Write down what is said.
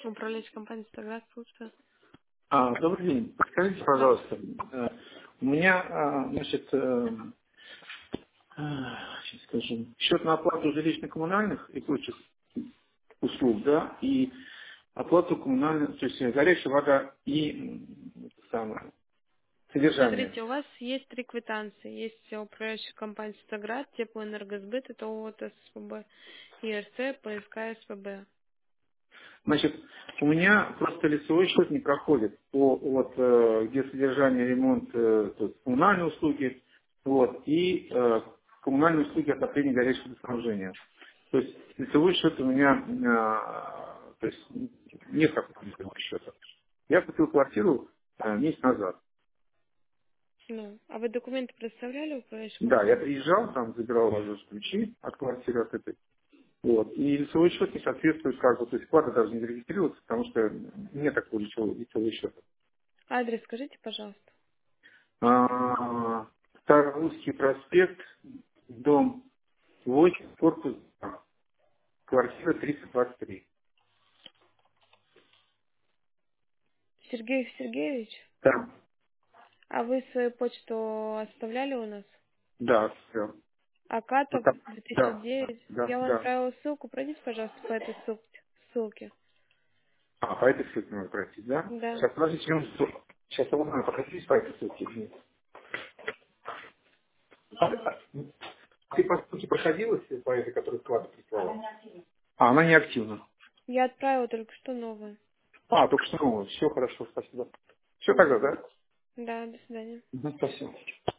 Управляющая компания «Стаград», слушаю. Добрый день. Подскажите, Да. пожалуйста, у меня, значит, сейчас скажу, счет на оплату жилищно-коммунальных и прочих услуг, да, и оплату коммунальных, то есть горячая вода и это самое, содержание. Смотрите, у вас есть три квитанции. Есть управляющая компания «Стаград», Теплоэнергосбыт, это ООО СПБ, ИРЦ, ПСК СПБ. Значит, у меня просто лицевой счет не проходит по вот где содержание, ремонт, то есть коммунальные услуги, вот, и коммунальные услуги отопления горячего снабжения. То есть лицевой счет у меня, то есть нет такого лицевого счета. Я купил квартиру месяц назад. Ну, а вы документы представляли в управляющей Да, я компании? приезжал, там забирал уже ключи от квартиры от этой. Вот. И лицевой счет не соответствует как бы, то есть вклады даже не зарегистрироваться, потому что нет такого лицевого счета. Адрес скажите, пожалуйста. Старорусский проспект, дом 8, корпус 2, квартира 323. Сергей Сергеевич, Да, а вы свою почту оставляли у нас? да, все. Вот Акатов так. Да, 2009. да, Я вам да. отправила ссылку. Пройдите, пожалуйста, по этой ссылке. По этой ссылке надо пройти, да? Да. Сейчас, подождите минуту. Сейчас я вам проходить по этой ссылке. извините. Ты, по сути, проходила по этой, которую вклады прислала? Она не активна. Я отправила только что новое. Только что новое. Все хорошо, спасибо. Все тогда, Угу. да? Да, до свидания. Спасибо.